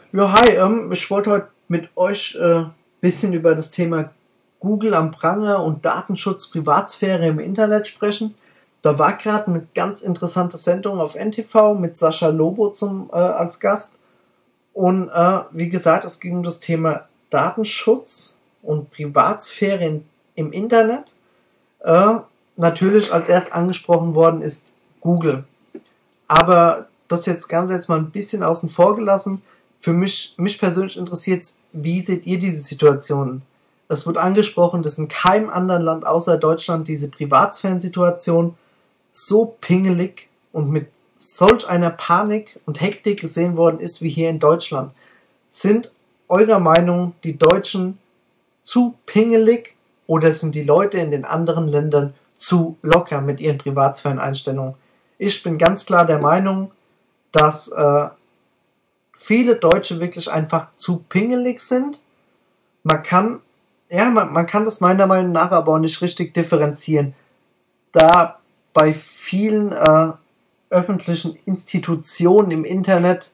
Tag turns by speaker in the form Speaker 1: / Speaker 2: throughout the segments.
Speaker 1: Ja, hi, ich wollte heute mit euch bisschen über das Thema Google am Pranger und Datenschutz, Privatsphäre im Internet sprechen. Da war gerade eine ganz interessante Sendung auf NTV mit Sascha Lobo als Gast. Und wie gesagt, es ging um das Thema Datenschutz und Privatsphäre im Internet. Äh, Natürlich als erst angesprochen worden ist Google. Aber das jetzt mal ein bisschen außen vor gelassen. Für mich persönlich interessiert es, wie seht ihr diese Situation? Es wird angesprochen, dass in keinem anderen Land außer Deutschland diese Privatsphärensituation so pingelig und mit solch einer Panik und Hektik gesehen worden ist wie hier in Deutschland. Sind eurer Meinung die Deutschen zu pingelig oder sind die Leute in den anderen Ländern zu locker mit ihren Privatsphäreneinstellungen? Ich bin ganz klar der Meinung, dass viele Deutsche wirklich einfach zu pingelig sind. Man kann, man kann das meiner Meinung nach aber auch nicht richtig differenzieren, da bei vielen öffentlichen Institutionen im Internet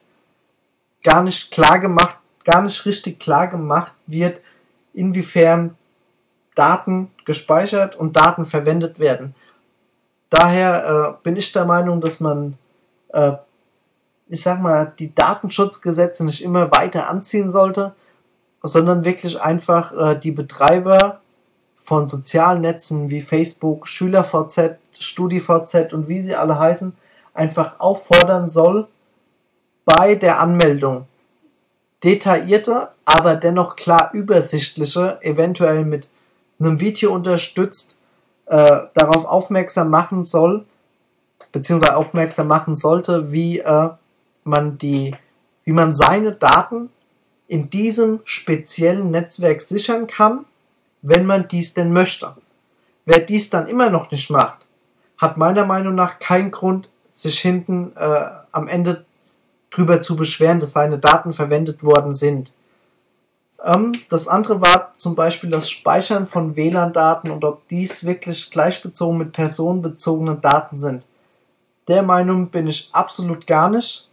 Speaker 1: gar nicht richtig klar gemacht wird, inwiefern Daten gespeichert und Daten verwendet werden. Daher bin ich der Meinung, dass man die Datenschutzgesetze nicht immer weiter anziehen sollte, sondern wirklich einfach die Betreiber von sozialen Netzen wie Facebook, SchülerVZ, StudiVZ und wie sie alle heißen, einfach auffordern soll, bei der Anmeldung detaillierte, aber dennoch klar übersichtliche, eventuell mit einem Video unterstützt, darauf aufmerksam machen soll, beziehungsweise aufmerksam machen sollte, wie man seine Daten in diesem speziellen Netzwerk sichern kann, wenn man dies denn möchte. Wer dies dann immer noch nicht macht, hat meiner Meinung nach keinen Grund, sich hinten am Ende drüber zu beschweren, dass seine Daten verwendet worden sind. Das andere war zum Beispiel das Speichern von WLAN-Daten und ob dies wirklich gleichbezogen mit personenbezogenen Daten sind. Der Meinung bin ich absolut gar nicht.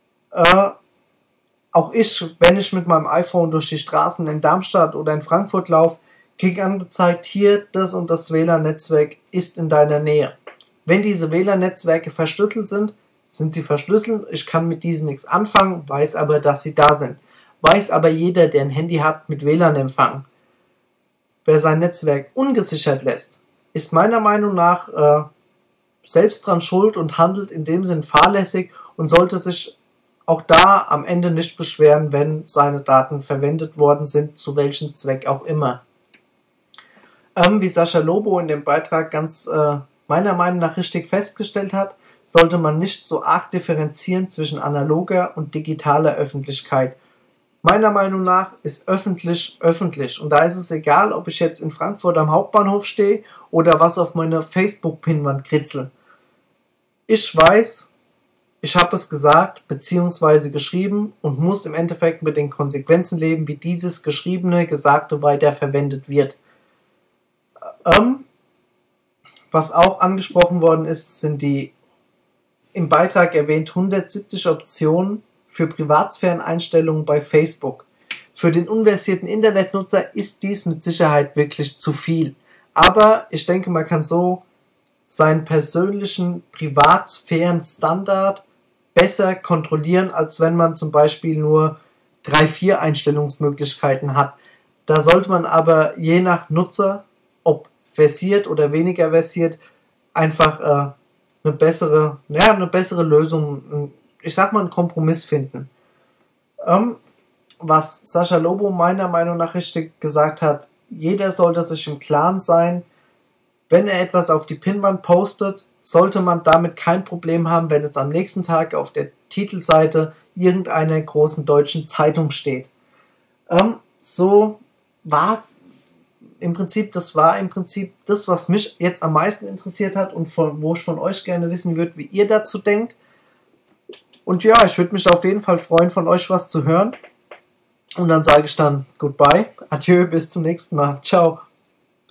Speaker 1: Auch ich, wenn ich mit meinem iPhone durch die Straßen in Darmstadt oder in Frankfurt laufe, kriege angezeigt, hier, das und das WLAN-Netzwerk ist in deiner Nähe. Wenn diese WLAN-Netzwerke verschlüsselt sind, sind sie verschlüsselt. Ich kann mit diesen nichts anfangen, weiß aber, dass sie da sind. Weiß aber jeder, der ein Handy hat mit WLAN-Empfang. Wer sein Netzwerk ungesichert lässt, ist meiner Meinung nach selbst dran schuld und handelt in dem Sinn fahrlässig und sollte sich auch da am Ende nicht beschweren, wenn seine Daten verwendet worden sind, zu welchem Zweck auch immer. Wie Sascha Lobo in dem Beitrag ganz meiner Meinung nach richtig festgestellt hat, sollte man nicht so arg differenzieren zwischen analoger und digitaler Öffentlichkeit. Meiner Meinung nach ist öffentlich öffentlich und da ist es egal, ob ich jetzt in Frankfurt am Hauptbahnhof stehe oder was auf meiner Facebook-Pinwand kritzel. Ich weiß, ich habe es gesagt bzw. geschrieben und muss im Endeffekt mit den Konsequenzen leben, wie dieses geschriebene, gesagte weiterverwendet wird. Was auch angesprochen worden ist, sind die im Beitrag erwähnt 170 Optionen für Privatsphäreneinstellungen bei Facebook. Für den unversierten Internetnutzer ist dies mit Sicherheit wirklich zu viel. Aber ich denke, man kann so seinen persönlichen Privatsphärenstandard besser kontrollieren, als wenn man zum Beispiel nur 3-4 Einstellungsmöglichkeiten hat. Da sollte man aber je nach Nutzer, ob versiert oder weniger versiert, einfach eine bessere Lösung, einen Kompromiss finden. Was Sascha Lobo meiner Meinung nach richtig gesagt hat, jeder sollte sich im Klaren sein, wenn er etwas auf die Pinnwand postet, sollte man damit kein Problem haben, wenn es am nächsten Tag auf der Titelseite irgendeiner großen deutschen Zeitung steht. Das war im Prinzip das, was mich jetzt am meisten interessiert hat und wo ich von euch gerne wissen würde, wie ihr dazu denkt. Und ja, ich würde mich auf jeden Fall freuen, von euch was zu hören. Und dann sage ich dann Goodbye, Adieu, bis zum nächsten Mal. Ciao.